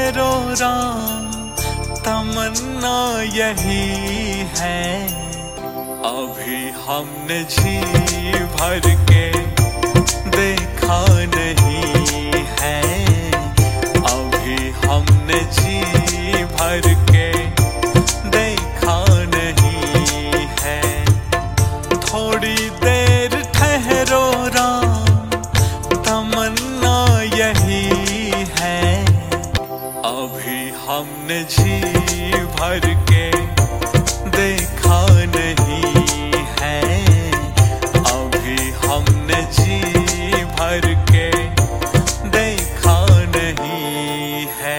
ठहरो राम, तमन्ना यही है। अभी हमने जी भर के देखा नहीं है, अभी हमने जी भर के देखा नहीं है। थोड़ी देर ठहरो राम, तमन्ना यही है। अभी हमने जी भर के देखा नहीं है, अभी हमने जी भर के देखा नहीं है।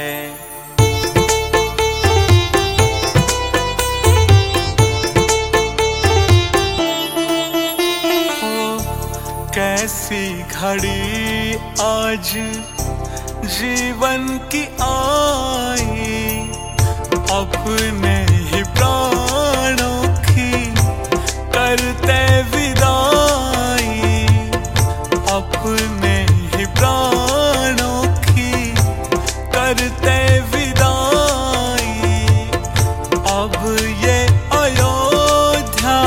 कैसी घड़ी आज जीवन की आई, अपने ही प्राणों की करते विदाई, अपने ही प्राणों की करते विदाई। अब ये अयोध्या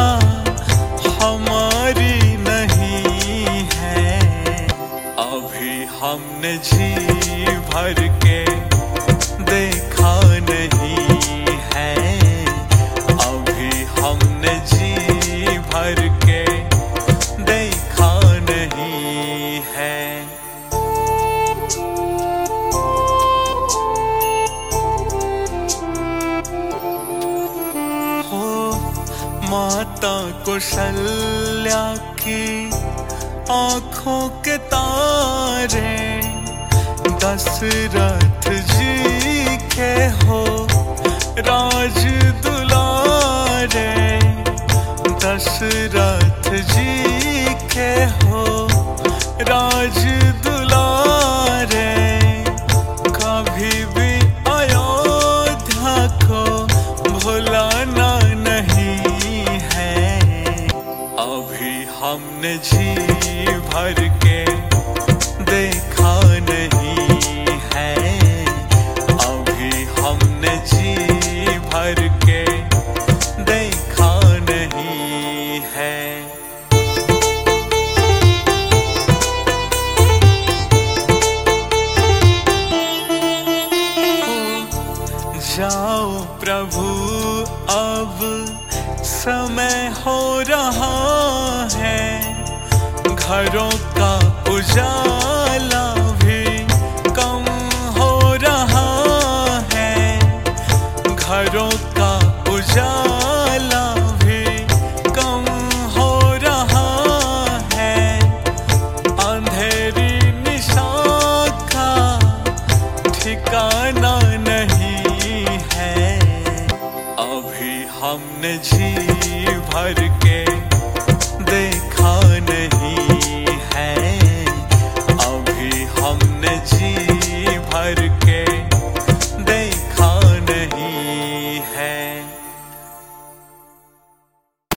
हमारी नहीं है, अभी हमने जी भर के देखा नहीं है, अभी हमने जी भर के देखा नहीं है। हो माता कौशल्या की आँखों के तारे, दशरथ जी के हो राज दुलारे, दशरथ जी के हो राज दुलारे। कभी भी अयोध्या को भुलाना नहीं है, अभी हमने जी भर के देखा नहीं है, अभी हमने जी भर के देखा नहीं है। जाओ प्रभु अब समय हो रहा है, घरों का उजाला भी कम हो रहा है, घरों का उजाला भी कम हो रहा है। अंधेरी निशा का ठिकाना नहीं है, अभी हमने जी भर के